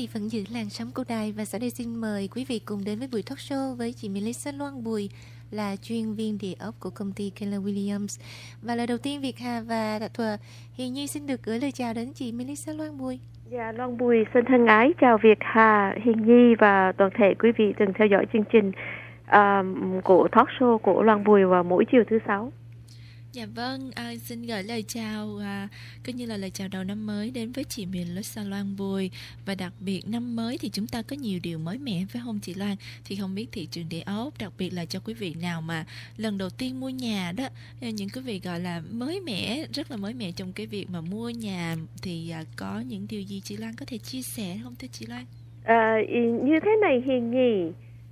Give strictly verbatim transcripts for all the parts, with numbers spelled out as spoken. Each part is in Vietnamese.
vẫn giữ làn sóng của đài và sau đây xin mời quý vị cùng đến với buổi talk show với chị Melissa Loan Bùi là chuyên viên địa ốc của công ty Keller Williams. Và lời đầu tiên Việt Hà và Đạt Thừa Hiền Nhi xin được gửi lời chào đến chị Melissa Loan Bùi. Dạ, Loan Bùi xin thân ái chào Việt Hà, Hiền Nhi và toàn thể quý vị từng theo dõi chương trình uh, của talk show của Loan Bùi vào mỗi chiều thứ sáu. Dạ vâng, à, xin gửi lời chào à, coi như là lời chào đầu năm mới đến với chị Melissa Loan Bùi. Và đặc biệt năm mới thì chúng ta có nhiều điều mới mẻ phải không chị Loan? Thì không biết thị trường địa ốc, đặc biệt là cho quý vị nào mà lần đầu tiên mua nhà đó, những quý vị gọi là mới mẻ, rất là mới mẻ trong cái việc mà mua nhà, thì à, có những điều gì chị Loan có thể chia sẻ không thưa chị Loan? À, như thế này Hiền Nhi,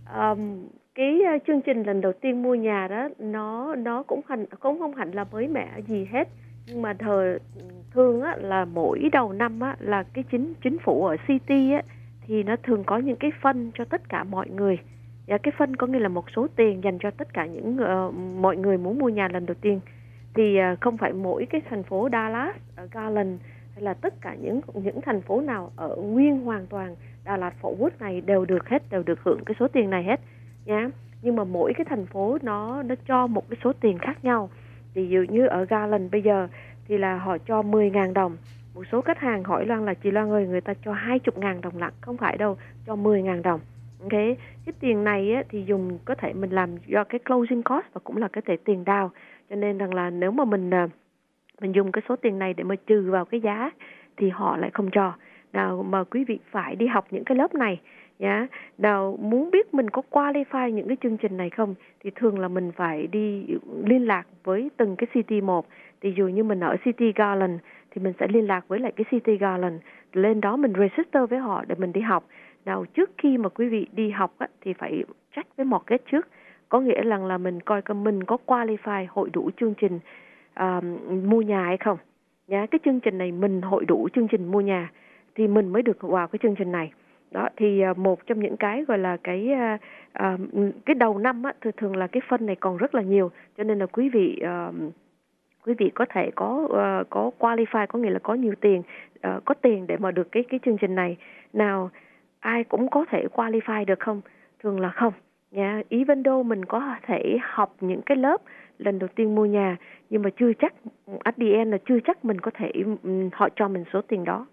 um, cái uh, chương trình lần đầu tiên mua nhà đó nó nó cũng hẳn cũng không hẳn là mới mẻ gì hết, nhưng mà thời thường á là mỗi đầu năm á là cái chính chính phủ ở City á thì nó thường có những cái phân cho tất cả mọi người. Và cái phân có nghĩa là một số tiền dành cho tất cả những uh, mọi người muốn mua nhà lần đầu tiên. Thì uh, không phải mỗi cái thành phố Dallas, ở Garland hay là tất cả những những thành phố nào ở nguyên hoàn toàn Đà Lạt Fort Worth này đều được hết, đều được hưởng cái số tiền này hết nhá. Nhưng mà mỗi cái thành phố nó nó cho một cái số tiền khác nhau. Ví dụ như ở Garland bây giờ thì là họ cho mười nghìn đồng. Một số khách hàng hỏi Loan là chị Loan ơi, người ta cho hai mươi nghìn đồng lận. Không phải đâu, cho mười nghìn đồng. Okay. Cái tiền này á, thì dùng có thể mình làm do cái closing cost và cũng là cái thể tiền down. Cho nên rằng là nếu mà mình mình dùng cái số tiền này để mà trừ vào cái giá thì họ lại không cho. Nào mà quý vị phải đi học những cái lớp này nhá. Nào muốn biết mình có qualify những cái chương trình này không thì thường là mình phải đi liên lạc với từng cái city một. Ví dụ như mình ở City Garland thì mình sẽ liên lạc với lại cái City Garland, lên đó mình register với họ để mình đi học. Nào trước khi mà quý vị đi học á, thì phải check với mortgage trước, có nghĩa là là mình coi coi mình có qualify hội đủ chương trình uh, mua nhà hay không nhá. Cái chương trình này mình hội đủ chương trình mua nhà thì mình mới được vào cái chương trình này. Đó thì một trong những cái gọi là cái uh, cái đầu năm á, thường thường là cái phân này còn rất là nhiều, cho nên là quý vị uh, quý vị có thể có uh, có qualify, có nghĩa là có nhiều tiền, uh, có tiền để mà được cái cái chương trình này. Nào ai cũng có thể qualify được không? Thường là không nha. Even though mình có thể học những cái lớp lần đầu tiên mua nhà, nhưng mà chưa chắc at the end là chưa chắc mình có thể um, họ cho mình số tiền đó.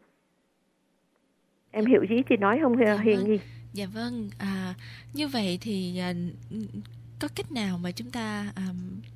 Em hiểu gì chị nói không dạ Hiền vâng. Nhi? Dạ vâng, à, như vậy thì à, có cách nào mà chúng ta à,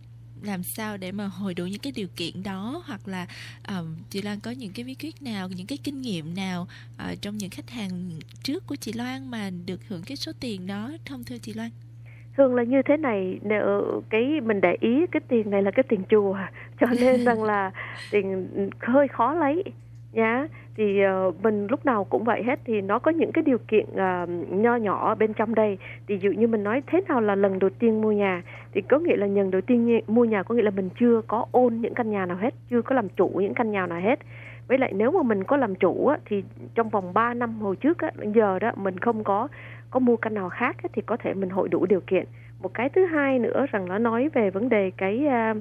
làm sao để mà hồi đủ những cái điều kiện đó, hoặc là à, chị Loan có những cái bí quyết nào, những cái kinh nghiệm nào à, trong những khách hàng trước của chị Loan mà được hưởng cái số tiền đó không thưa chị Loan? Thường là như thế này, nếu cái mình để ý cái tiền này là cái tiền chùa, cho nên rằng là tiền hơi khó lấy nhá. Thì uh, mình lúc nào cũng vậy hết, thì nó có những cái điều kiện uh, nho nhỏ bên trong đây. Ví dụ như mình nói thế nào là lần đầu tiên mua nhà, thì có nghĩa là lần đầu tiên mua nhà có nghĩa là mình chưa có own những căn nhà nào hết, chưa có làm chủ những căn nhà nào hết. Với lại nếu mà mình có làm chủ á, thì trong vòng ba năm hồi trước á, giờ đó mình không có có mua căn nào khác á, thì có thể mình hội đủ điều kiện. Một cái thứ hai nữa rằng nó nói về vấn đề cái uh,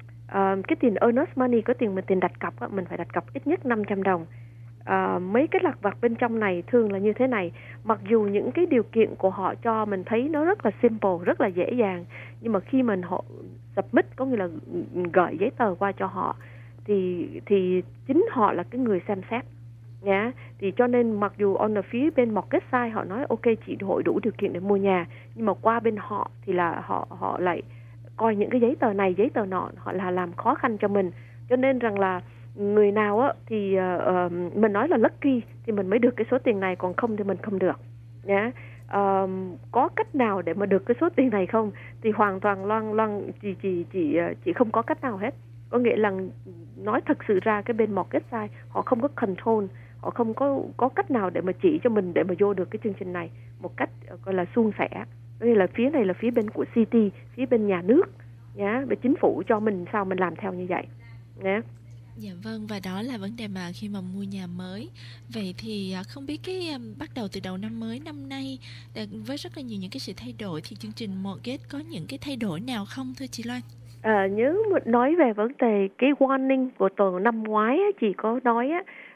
uh, cái tiền earnest money, có tiền mình tiền đặt cọc á, mình phải đặt cọc ít nhất năm trăm đồng. Uh, mấy cái lặt vặt bên trong này thường là như thế này. Mặc dù những cái điều kiện của họ cho mình thấy nó rất là simple, rất là dễ dàng, nhưng mà khi mình họ submit, có nghĩa là gửi giấy tờ qua cho họ, thì thì chính họ là cái người xem xét nhá. Thì cho nên mặc dù on the phía bên mortgage side họ nói ok chị hội đủ điều kiện để mua nhà, nhưng mà qua bên họ thì là họ họ lại coi những cái giấy tờ này giấy tờ nọ, họ là làm khó khăn cho mình. Cho nên rằng là người nào á thì uh, mình nói là lucky thì mình mới được cái số tiền này, còn không thì mình không được nhá. Uh, có cách nào để mà được cái số tiền này không thì hoàn toàn loan loan chỉ chỉ chỉ chỉ không có cách nào hết. Có nghĩa là nói thật sự ra cái bên mortgage side họ không có control, họ không có có cách nào để mà chỉ cho mình để mà vô được cái chương trình này một cách gọi là suôn sẻ. Có nghĩa là phía này là phía bên của city, phía bên nhà nước nhá, bên chính phủ cho mình sao mình làm theo như vậy nhé. Dạ vâng, và đó là vấn đề mà khi mà mua nhà mới. Vậy thì không biết cái um, bắt đầu từ đầu năm mới năm nay với rất là nhiều những cái sự thay đổi, thì chương trình mortgage có những cái thay đổi nào không thưa chị Loan? À, nhớ nói về vấn đề cái warning của tuần năm ngoái á, chị có nói á,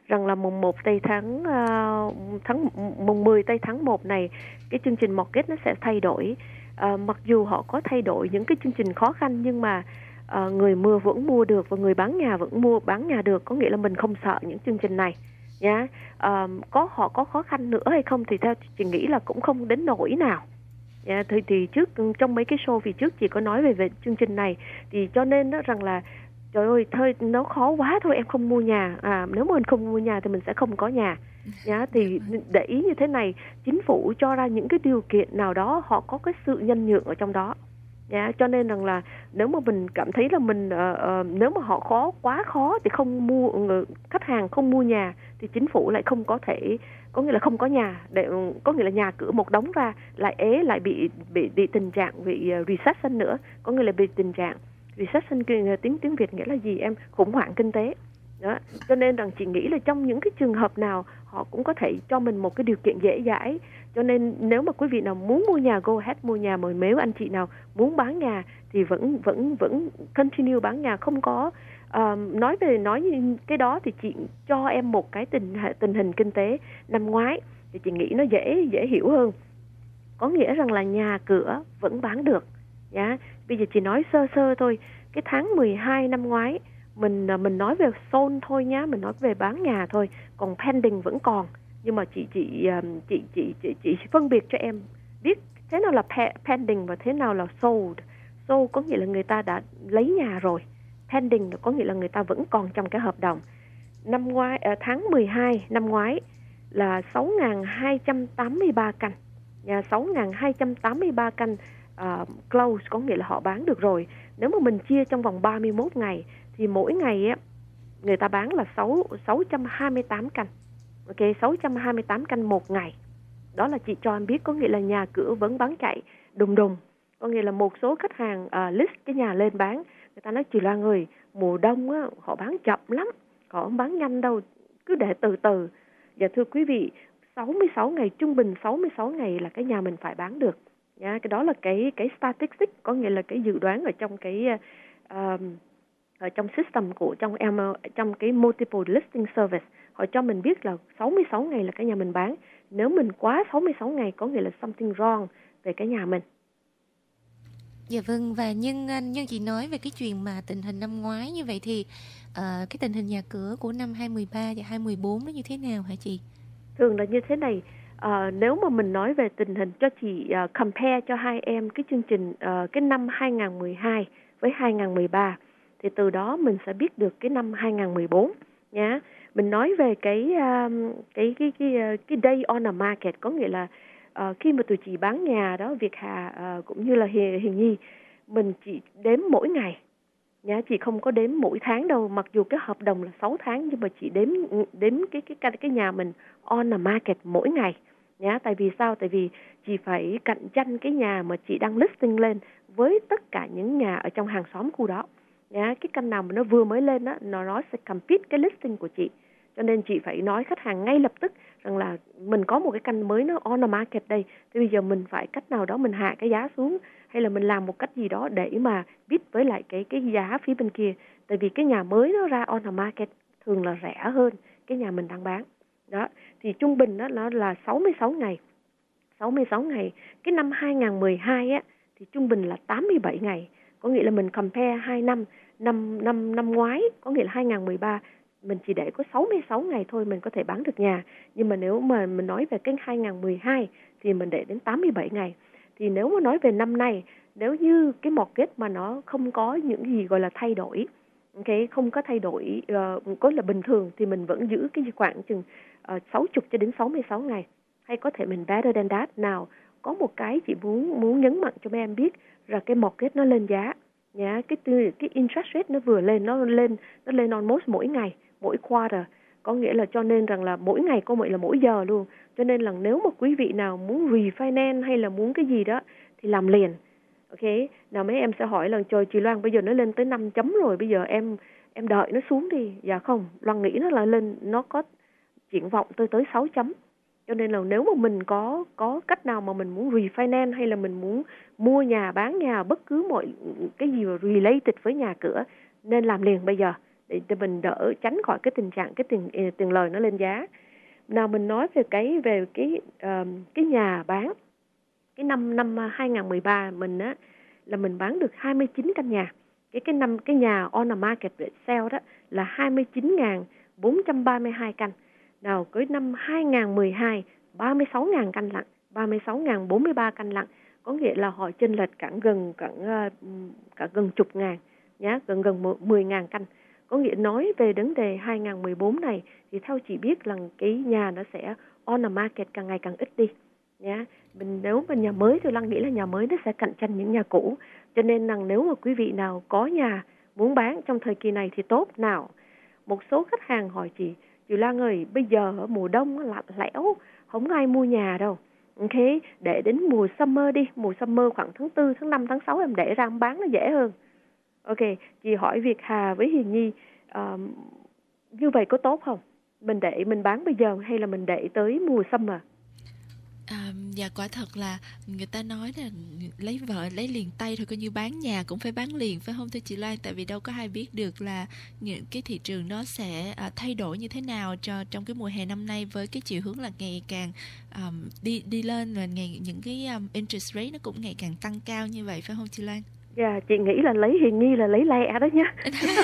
rằng là mùng một tây tháng uh, tháng mùng mười tây tháng một này cái chương trình mortgage nó sẽ thay đổi. Uh, mặc dù họ có thay đổi những cái chương trình khó khăn nhưng mà uh, người mua vẫn mua được và người bán nhà vẫn mua bán nhà được, có nghĩa là mình không sợ những chương trình này nhá. Uh, có họ có khó khăn nữa hay không thì theo chị nghĩ là cũng không đến nỗi nào. Yeah, thì, thì trước trong mấy cái show phía trước chị có nói về về chương trình này, thì cho nên đó rằng là trời ơi thôi nó khó quá thôi em không mua nhà, à, nếu mà mình không mua nhà thì mình sẽ không có nhà. Yeah, thì để ý như thế này, chính phủ cho ra những cái điều kiện nào đó, họ có cái sự nhân nhượng ở trong đó. Yeah, cho nên rằng là nếu mà mình cảm thấy là mình uh, uh, nếu mà họ khó quá khó thì không mua, uh, khách hàng không mua nhà thì chính phủ lại không có thể, có nghĩa là không có nhà để, có nghĩa là nhà cửa một đống ra lại ế, lại bị bị bị tình trạng bị uh, recession nữa, có nghĩa là bị tình trạng recession, tiếng tiếng Việt nghĩa là gì em, khủng hoảng kinh tế đó. Cho nên rằng chị nghĩ là trong những cái trường hợp nào họ cũng có thể cho mình một cái điều kiện dễ dãi. Cho nên nếu mà quý vị nào muốn mua nhà, go ahead mua nhà. Mà nếu anh chị nào muốn bán nhà thì vẫn vẫn vẫn continue bán nhà, không có uh, nói về nói như cái đó. Thì chị cho em một cái tình tình hình kinh tế năm ngoái thì chị nghĩ nó dễ dễ hiểu hơn. Có nghĩa rằng là nhà cửa vẫn bán được nhá. Bây giờ chị nói sơ sơ thôi. Cái tháng mười hai năm ngoái mình mình nói về sold thôi nhá, mình nói về bán nhà thôi, còn pending vẫn còn. Nhưng mà chị chị chị chị chị, chị phân biệt cho em biết thế nào là pending và thế nào là sold. Sold có nghĩa là người ta đã lấy nhà rồi, pending có nghĩa là người ta vẫn còn trong cái hợp đồng. Năm ngoái tháng mười hai năm ngoái là sáu nghìn hai trăm tám mươi ba căn, nhà sáu nghìn hai trăm tám mươi ba căn uh, close, có nghĩa là họ bán được rồi. Nếu mà mình chia trong vòng ba mươi mốt ngày thì mỗi ngày á người ta bán là sáu trăm hai mươi tám căn. Ok, sáu trăm hai mươi tám căn một ngày. Đó là chị cho em biết, có nghĩa là nhà cửa vẫn bán chạy đùng đùng. Có nghĩa là một số khách hàng uh, list cái nhà lên bán, người ta nói chị Loan ơi, mùa đông á, họ bán chậm lắm, họ không bán nhanh đâu, cứ để từ từ. Và thưa quý vị, sáu mươi sáu ngày, trung bình sáu mươi sáu ngày là cái nhà mình phải bán được. Nha, cái đó là cái cái statistics, có nghĩa là cái dự đoán ở trong cái uh, ở trong system của trong trong cái multiple listing service. Họ cho mình biết là sáu mươi sáu ngày là cái nhà mình bán. Nếu mình quá sáu mươi sáu ngày có nghĩa là something wrong về cái nhà mình. Dạ vâng, và nhân nhân chị nói về cái chuyện mà tình hình năm ngoái như vậy thì uh, cái tình hình nhà cửa của năm hai mười ba và hai mười bốn nó như thế nào hả chị? Thường là như thế này. Uh, nếu mà mình nói về tình hình, cho chị uh, compare cho hai em cái chương trình uh, cái năm hai nghìn mười hai với hai nghìn mười ba, thì từ đó mình sẽ biết được cái năm hai nghìn mười bốn nhá. Mình nói về cái um, cái cái cái cái day on the market, có nghĩa là uh, khi mà tụi chị bán nhà đó, Việt Hà uh, cũng như là Hiền, Hiền Nhi, mình chỉ đếm mỗi ngày nhá, chị không có đếm mỗi tháng đâu. Mặc dù cái hợp đồng là sáu tháng nhưng mà chị đếm đếm cái cái cái cái nhà mình on the market mỗi ngày nhá. Tại vì sao? Tại vì chị phải cạnh tranh cái nhà mà chị đang listing lên với tất cả những nhà ở trong hàng xóm khu đó nhá. Cái căn nào mà nó vừa mới lên á, nó nó sẽ compete cái listing của chị. Cho nên chị phải nói khách hàng ngay lập tức rằng là mình có một cái căn mới nó on the market đây, thì bây giờ mình phải cách nào đó mình hạ cái giá xuống, hay là mình làm một cách gì đó để mà biết với lại cái cái giá phía bên kia. Tại vì cái nhà mới nó ra on the market thường là rẻ hơn cái nhà mình đang bán. Đó, thì trung bình đó nó là sáu mươi sáu ngày. sáu mươi sáu ngày. Cái năm hai nghìn mười hai á thì trung bình là tám mươi bảy ngày. Có nghĩa là mình compare hai năm, năm năm năm ngoái, có nghĩa là hai nghìn mười ba mình chỉ để có sáu mươi sáu ngày thôi mình có thể bán được nhà. Nhưng mà nếu mà mình nói về cái hai nghìn mười hai thì mình để đến tám mươi bảy ngày. Thì nếu mà nói về năm nay, nếu như cái mortgage mà nó không có những gì gọi là thay đổi, okay, không có thay đổi uh, có là bình thường, thì mình vẫn giữ cái khoảng chừng uh, sáu mươi cho đến sáu mươi sáu ngày. Hay có thể mình better than that. Nào, có một cái chị muốn muốn nhấn mạnh cho mấy em biết là cái mortgage nó lên giá nhá, cái cái interest rate nó vừa lên, nó lên nó lên almost mỗi ngày, mỗi quarter, có nghĩa là cho nên rằng là mỗi ngày có mỗi là mỗi giờ luôn. Cho nên là nếu mà quý vị nào muốn refinance hay là muốn cái gì đó thì làm liền. Ok, nào mấy em sẽ hỏi là trời chị Loan bây giờ nó lên tới năm chấm rồi, bây giờ em em đợi nó xuống đi. Dạ không, Loan nghĩ nó là lên, nó có triển vọng tới tới sáu chấm. Cho nên là nếu mà mình có có cách nào mà mình muốn refinance hay là mình muốn mua nhà, bán nhà, bất cứ mọi cái gì related với nhà cửa, nên làm liền bây giờ. để, để mình đỡ tránh khỏi cái tình trạng cái tiền tiền lời nó lên giá. Nào mình nói về cái về cái uh, cái nhà bán. Cái năm năm hai không một ba mình á là mình bán được hai mươi chín căn nhà. Cái cái năm cái nhà on the market sale đó là hai mươi chín nghìn bốn trăm ba mươi hai căn. Nào tới năm hai không một hai ba mươi sáu nghìn căn lận, ba mươi sáu nghìn bốn mươi ba căn lận. Có nghĩa là họ chênh lệch cả gần cả, cả gần chục ngàn nhá, gần gần mười nghìn căn. Có nghĩa nói về vấn đề hai không một bốn này thì theo chị biết là cái nhà nó sẽ on the market càng ngày càng ít đi nhá. Mình nếu mà nhà mới thì Lan nghĩ là nhà mới nó sẽ cạnh tranh những nhà cũ. Cho nên rằng nếu mà quý vị nào có nhà muốn bán trong thời kỳ này thì tốt. Nào, một số khách hàng hỏi chị, chị Lan ơi, bây giờ ở mùa đông lạnh lẽo, không ai mua nhà đâu. Ok, để đến mùa summer đi, mùa summer khoảng tháng tư, tháng năm, tháng sáu em để ra em bán nó dễ hơn. Ok, chị hỏi Việt Hà với Hiền Nhi, uh, như vậy có tốt không? Mình để mình bán bây giờ hay là mình để tới mùa summer? À, dạ quả thật là người ta nói là lấy vợ lấy liền tay thôi, coi như bán nhà cũng phải bán liền, phải không thưa chị Loan? Tại vì đâu có ai biết được là những cái thị trường nó sẽ à, thay đổi như thế nào cho trong cái mùa hè năm nay, với cái chiều hướng là ngày càng um, đi đi lên, và ngày những cái um, interest rate nó cũng ngày càng tăng cao như vậy, phải không chị Loan? Dạ, yeah, chị nghĩ là lấy Hiền Nhi là lấy lẹ đó nhá.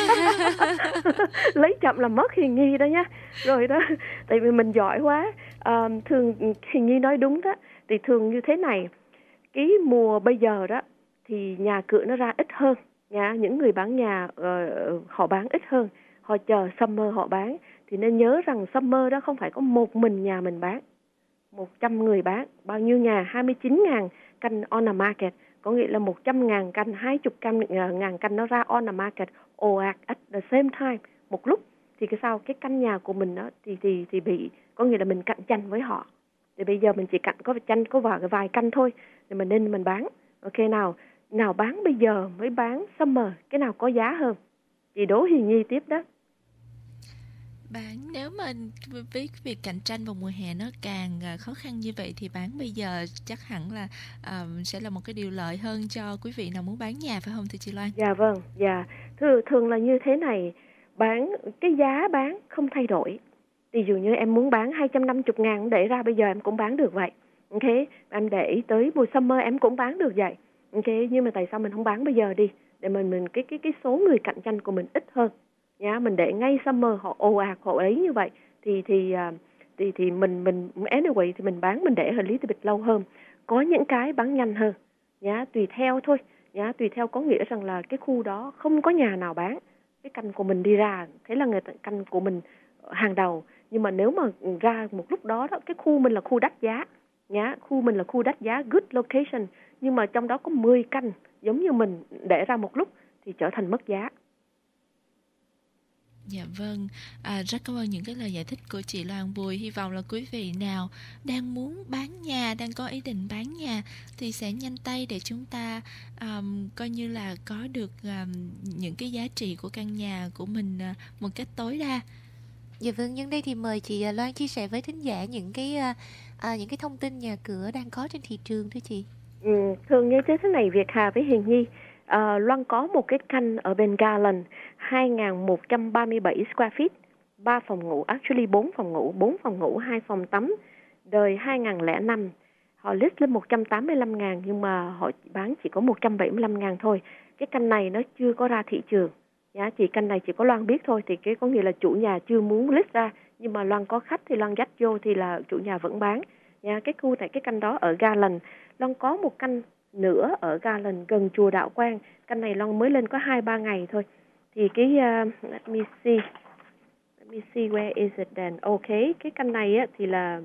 Lấy chậm là mất Hiền Nhi đó nhá. Rồi đó, tại vì mình giỏi quá. À, thường Hiền Nhi nói đúng đó. Thì thường như thế này, cái mùa bây giờ đó thì nhà cửa nó ra ít hơn nha. Những người bán nhà uh, họ bán ít hơn, họ chờ summer họ bán. Thì nên nhớ rằng summer đó không phải có một mình nhà mình bán, một trăm người bán. Bao nhiêu nhà? hai mươi chín nghìn căn on the market. Có nghĩa là một trăm ngàn căn, hai mươi căn, ngàn căn nó ra on the market ồ ạt at the same time, một lúc. Thì cái sao cái căn nhà của mình đó thì thì thì bị, có nghĩa là mình cạnh tranh với họ. Thì bây giờ mình chỉ cạnh có tranh có vài vài căn thôi, thì mình nên mình bán. Ok, nào nào bán bây giờ mới bán summer, cái nào có giá hơn? Chị đố Hiền Nhi tiếp đó. Bán, nếu mà với việc cạnh tranh vào mùa hè nó càng khó khăn như vậy thì bán bây giờ chắc hẳn là uh, sẽ là một cái điều lợi hơn cho quý vị nào muốn bán nhà, phải không thưa chị Loan? Dạ vâng, dạ. Thường, thường là như thế này, bán cái giá bán không thay đổi. Ví dụ như em muốn bán hai trăm năm mươi ngàn để ra bây giờ em cũng bán được vậy. Ok, em để tới mùa summer em cũng bán được vậy. Ok, nhưng mà tại sao mình không bán bây giờ đi, để mình mình cái cái cái số người cạnh tranh của mình ít hơn. Nhá, mình để ngay summer họ ồ ạt họ ấy như vậy thì thì thì thì mình mình anyway thì mình bán mình để hơi lý bit lâu hơn. Có những cái bán nhanh hơn. Nhá, tùy theo thôi. Nhá, tùy theo có nghĩa rằng là cái khu đó không có nhà nào bán, cái căn của mình đi ra, thế là người ta, căn của mình hàng đầu. Nhưng mà nếu mà ra một lúc đó, đó cái khu mình là khu đắt giá, nhá, khu mình là khu đắt giá, good location, nhưng mà trong đó có mười căn giống như mình để ra một lúc thì trở thành mất giá. Dạ vâng, à, rất cảm ơn những cái lời giải thích của chị Loan Bùi. Hy vọng là quý vị nào đang muốn bán nhà, đang có ý định bán nhà thì sẽ nhanh tay để chúng ta um, coi như là có được um, những cái giá trị của căn nhà của mình uh, một cách tối đa. Dạ vâng, nhân đây thì mời chị Loan chia sẻ với thính giả những cái uh, uh, những cái thông tin nhà cửa đang có trên thị trường thưa chị. Ừ, thường như thế này Việt Hà với Hiền Nhi, uh, Loan có một cái căn ở bên Garland hai nghìn một trăm ba mươi bảy square feet, ba phòng ngủ, actually bốn phòng ngủ, bốn phòng ngủ, hai phòng tắm, đời hai nghìn không trăm lẻ năm. Họ list lên một trăm tám mươi lăm ngàn nhưng mà họ bán chỉ có một trăm bảy mươi lăm ngàn thôi. Cái căn này nó chưa có ra thị trường. Giá trị căn này chỉ có Loan biết thôi, thì cái có nghĩa là chủ nhà chưa muốn list ra, nhưng mà Loan có khách thì Loan dắt vô thì là chủ nhà vẫn bán. Nha, cái khu tại cái căn đó ở Garland. Loan có một căn nữa ở Garland gần chùa Đạo Quang. Căn này Loan mới lên có hai ba ngày thôi. Thì cái uh, let me see. Let me see where is it then. Ok, cái căn này á thì là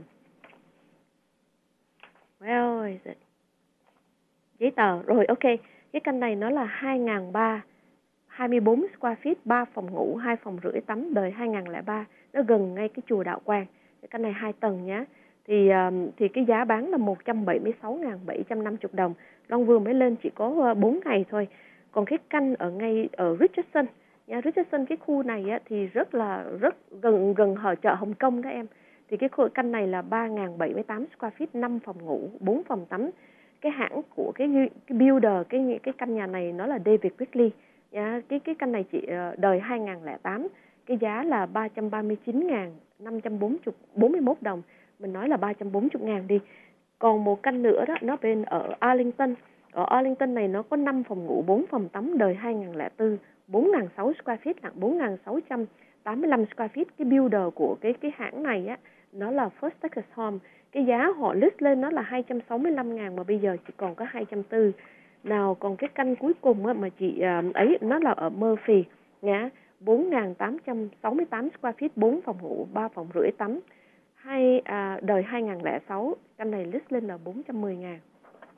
where is it? Giấy tờ. Rồi ok, cái căn này nó là hai nghìn ba trăm hai mươi bốn square feet, ba phòng ngủ, hai phòng rưỡi tắm, đời hai nghìn không trăm lẻ ba. Nó gần ngay cái chùa Đạo Quang. Cái căn này hai tầng nhá. Thì um, thì cái giá bán là một trăm bảy mươi sáu nghìn bảy trăm năm mươi đồng. Loan vừa mới lên chỉ có uh, bốn ngày thôi. Còn cái căn ở ngay ở Richardson, nhà Richardson, cái khu này á, thì rất là rất gần gần hở chợ Hồng Kông đó em. Thì cái khu căn này là ba nghìn bảy mươi tám square feet, năm phòng ngủ, bốn phòng tắm. Cái hãng của cái cái builder cái cái căn nhà này nó là David Wickley. Nha, cái cái căn này chị uh, đời hai nghìn lẻ tám, cái giá là ba trăm ba mươi chín nghìn năm trăm bốn mươi mốt đồng. Mình nói là ba trăm bốn mươi ngàn đi. Còn một căn nữa đó, nó bên ở Arlington. Ở Arlington này nó có năm phòng ngủ, bốn phòng tắm, đời hai nghìn lẻ bốn, bốn nghìn sáu trăm square feet, nặng bốn nghìn sáu trăm tám mươi lăm square feet. Cái builder của cái cái hãng này á, nó là First Texas Home. Cái giá họ list lên nó là hai trăm sáu mươi lăm ngàn mà bây giờ chỉ còn có hai trăm bốn mươi. Nào còn cái căn cuối cùng á, mà chị uh, ấy nó là ở Murphy nhá, bốn nghìn tám trăm sáu mươi tám square feet, bốn phòng ngủ, ba phòng rưỡi tắm. Hai à, đời hai nghìn lẻ sáu, căn này list lên là bốn trăm mười ngàn.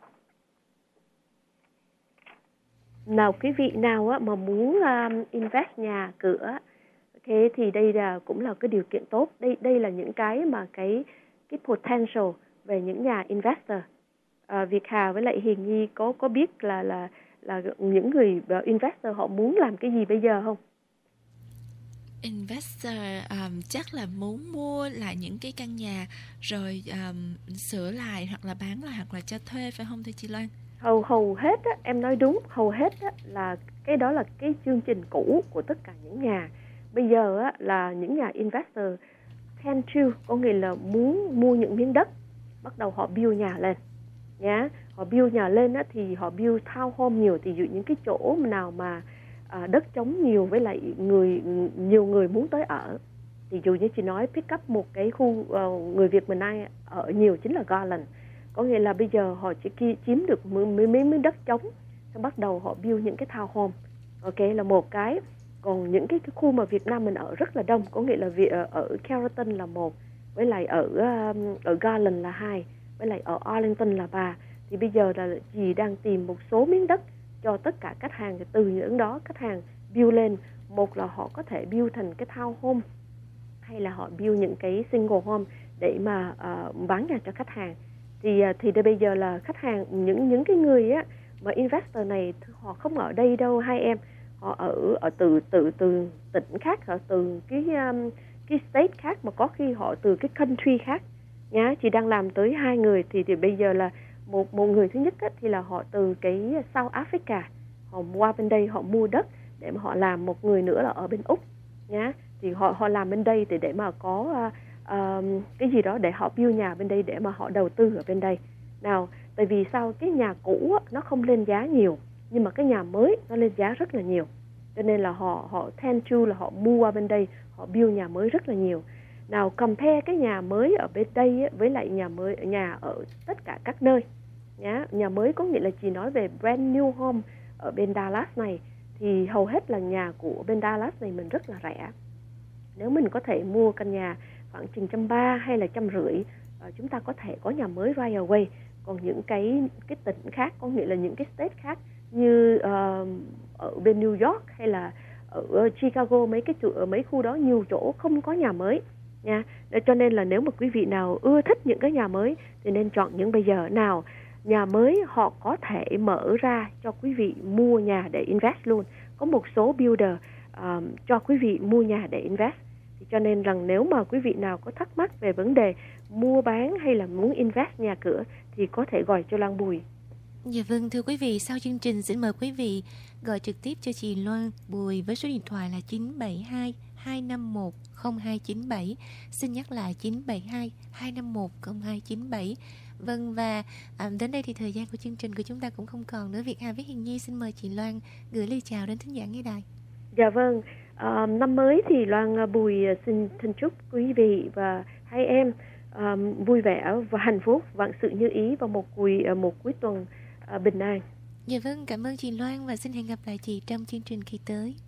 Nào quý vị nào á, mà muốn um, invest nhà cửa, thế thì đây là cũng là cái điều kiện tốt. Đây đây là những cái mà cái cái potential về những nhà investor. À, Việt Hà với lại Hiền Nhi có có biết là là là những người investor họ muốn làm cái gì bây giờ không? Investor um, chắc là muốn mua lại những cái căn nhà rồi um, sửa lại hoặc là bán lại hoặc là cho thuê, phải không thưa chị Loan? Hầu hầu hết á, em nói đúng, hầu hết á, là cái đó là cái chương trình cũ của tất cả những nhà. Bây giờ á, là những nhà investor tend to, có nghĩa là muốn mua những miếng đất, bắt đầu họ build nhà lên. Nhá, họ build nhà lên á, thì họ build townhome nhiều, thì dụ những cái chỗ nào mà à, đất trống nhiều với lại người nhiều người muốn tới ở, thì dụ như chị nói pick up một cái khu uh, người Việt mình ai ở nhiều chính là Garland, có nghĩa là bây giờ họ chỉ chiếm được mấy mấy miếng đất trống, xong bắt đầu họ build những cái townhome, ok là một cái. Còn những cái, cái khu mà Việt Nam mình ở rất là đông, có nghĩa là vì ở, ở Carrollton là một, với lại ở uh, ở Garland là hai, với lại ở Arlington là ba. Thì bây giờ là dì đang tìm một số miếng đất cho tất cả khách hàng, từ những đó khách hàng build lên. Một là họ có thể build thành cái townhome, hay là họ build những cái single home để mà uh, bán nhà cho khách hàng. Thì uh, thì đây bây giờ là khách hàng, những những cái người á mà investor này họ không ở đây đâu hai em, họ ở ở từ từ từ tỉnh khác, họ từ cái um, cái state khác, mà có khi họ từ cái country khác nhá. Chị đang làm tới hai người, thì thì bây giờ là một một người thứ nhất á, thì là họ từ cái South Africa, họ qua bên đây họ mua đất để mà họ làm. Một người nữa là ở bên Úc nhá, thì họ họ làm bên đây thì để mà có uh, uh, cái gì đó để họ build nhà bên đây, để mà họ đầu tư ở bên đây. Nào, tại vì sao cái nhà cũ á, nó không lên giá nhiều, nhưng mà cái nhà mới nó lên giá rất là nhiều, cho nên là họ họ tend to là họ mua qua bên đây, họ build nhà mới rất là nhiều. Nào compare cái nhà mới ở bên đây ấy, với lại nhà mới nhà ở tất cả các nơi nhá. Nhà mới có nghĩa là chỉ nói về brand new home ở bên Dallas này, thì hầu hết là nhà của bên Dallas này mình rất là rẻ. Nếu mình có thể mua căn nhà khoảng chừng trăm ba hay là trăm rưỡi, chúng ta có thể có nhà mới right away. Còn những cái cái tỉnh khác, có nghĩa là những cái state khác như uh, ở bên New York hay là ở Chicago, mấy cái chỗ, ở mấy khu đó nhiều chỗ không có nhà mới nha. Cho nên là nếu mà quý vị nào ưa thích những cái nhà mới thì nên chọn những bây giờ. Nào, nhà mới họ có thể mở ra cho quý vị mua nhà để invest luôn. Có một số builder um, cho quý vị mua nhà để invest. Thì cho nên rằng nếu mà quý vị nào có thắc mắc về vấn đề mua bán hay là muốn invest nhà cửa thì có thể gọi cho Loan Bùi. Dạ vâng, thưa quý vị, sau chương trình xin mời quý vị gọi trực tiếp cho chị Loan Bùi với số điện thoại là chín bảy hai hai năm một không hai chín bảy. Xin nhắc lại chín bảy hai hai năm một không hai chín bảy. Vâng, và à, đến đây thì thời gian của chương trình của chúng ta cũng không còn nữa. Việt Hà với Hiền Nhi xin mời chị Loan gửi lời chào đến thính giả nghe đài. Dạ vâng, à, năm mới thì Loan Bùi xin thân chúc quý vị và hai em um, vui vẻ và hạnh phúc, vạn sự như ý vào một cuối một cuối tuần uh, bình an. Dạ vâng, cảm ơn chị Loan và xin hẹn gặp lại chị trong chương trình kỳ tới.